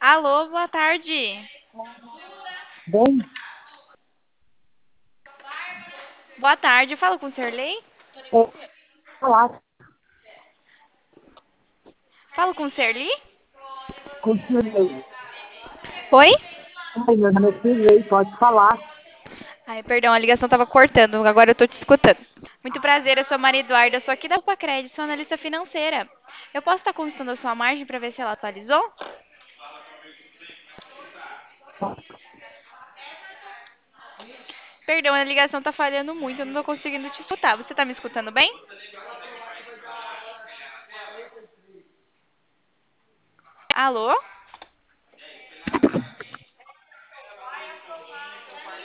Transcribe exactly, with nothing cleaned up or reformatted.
Alô, boa tarde. Bem, Boa tarde, eu falo com o senhor Lei? é, falar Falo com o senhor Lee? com o Sirlei. Oi? Oi, meu nome é Sirlei, pode falar. Ai, perdão, a ligação tava cortando, agora eu tô te escutando. Muito prazer, eu sou Maria Eduarda, eu sou aqui da Upa Crédito, sou analista financeira. Eu posso estar consultando a sua margem para ver se ela atualizou? Perdão, a ligação tá falhando muito, eu não tô conseguindo te escutar. Você tá me escutando bem? Alô?